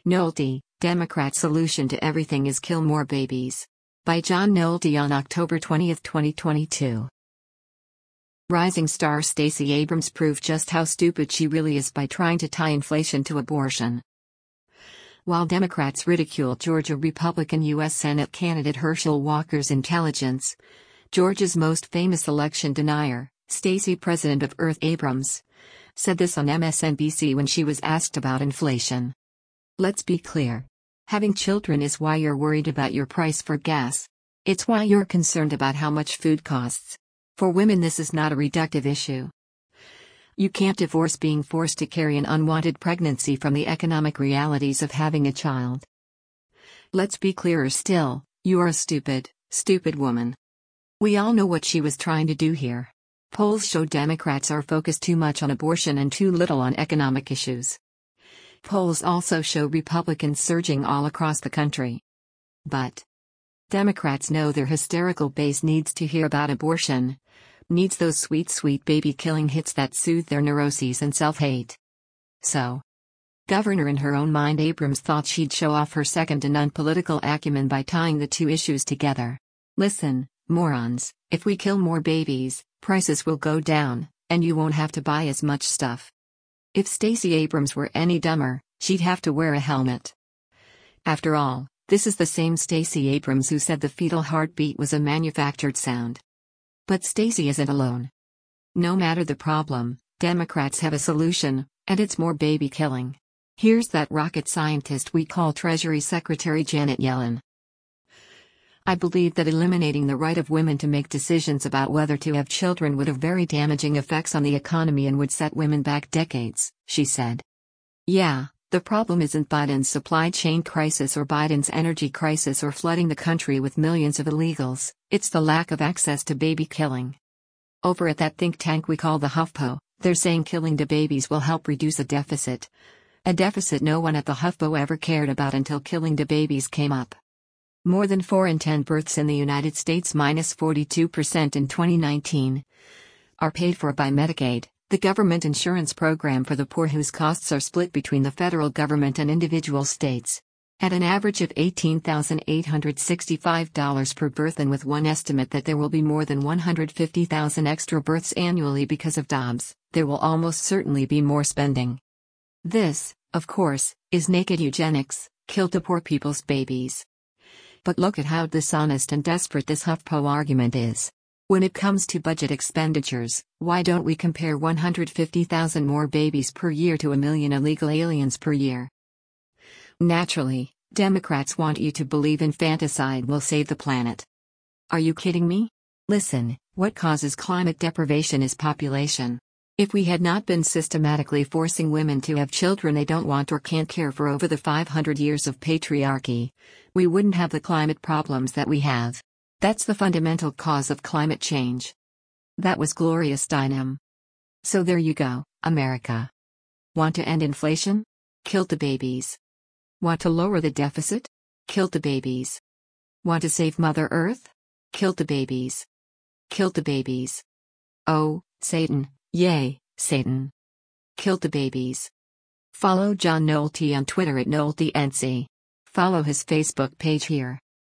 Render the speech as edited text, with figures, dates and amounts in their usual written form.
Nolte, Democrat solution to everything is kill more babies. By John Nolte on October 20, 2022. Rising star Stacey Abrams proved just how stupid she really is by trying to tie inflation to abortion. While Democrats ridicule Georgia Republican U.S. Senate candidate Herschel Walker's intelligence, Georgia's most famous election denier, Stacey President of Earth Abrams, said this on MSNBC when she was asked about inflation. Let's be clear. Having children is why you're worried about your price for gas. It's why you're concerned about how much food costs. For women, this is not a reductive issue. You can't divorce being forced to carry an unwanted pregnancy from the economic realities of having a child. Let's be clearer still, you are a stupid woman. We all know what she was trying to do here. Polls show Democrats are focused too much on abortion and too little on economic issues. Polls also show Republicans surging all across the country. But Democrats know their hysterical base needs to hear about abortion, needs those sweet baby-killing hits that soothe their neuroses and self-hate. So, Governor in her own mind Abrams thought she'd show off her second-to-none political acumen by tying the two issues together. Listen, morons, if we kill more babies, prices will go down, and you won't have to buy as much stuff. If Stacey Abrams were any dumber, she'd have to wear a helmet. After all, this is the same Stacey Abrams who said the fetal heartbeat was a manufactured sound. But Stacey isn't alone. No matter the problem, Democrats have a solution, and it's more baby killing. Here's that rocket scientist we call Treasury Secretary Janet Yellen. I believe that eliminating the right of women to make decisions about whether to have children would have very damaging effects on the economy and would set women back decades, she said. Yeah, the problem isn't Biden's supply chain crisis or Biden's energy crisis or flooding the country with millions of illegals, it's the lack of access to baby killing. Over at that think tank we call the HuffPo, they're saying killing the babies will help reduce a deficit. A deficit no one at the HuffPo ever cared about until killing the babies came up. More than 4 in 10 births in the United States, minus 42% in 2019, are paid for by Medicaid, the government insurance program for the poor whose costs are split between the federal government and individual states. At an average of $18,865 per birth, and with one estimate that there will be more than 150,000 extra births annually because of Dobbs, there will almost certainly be more spending. This, of course, is naked eugenics, kill the poor people's babies. But look at how dishonest and desperate this HuffPo argument is. When it comes to budget expenditures, why don't we compare 150,000 more babies per year to 1 million illegal aliens per year? Naturally, Democrats want you to believe infanticide will save the planet. Are you kidding me? Listen, what causes climate deprivation is population. If we had not been systematically forcing women to have children they don't want or can't care for over the 500 years of patriarchy, we wouldn't have the climate problems that we have. That's the fundamental cause of climate change. That was Gloria Steinem. So there you go, America. Want to end inflation? Kill the babies. Want to lower the deficit? Kill the babies. Want to save Mother Earth? Kill the babies. Kill the babies. Oh, Satan. Yay, Satan. Kill the babies. Follow John Nolte on Twitter at NolteNC. Follow his Facebook page here.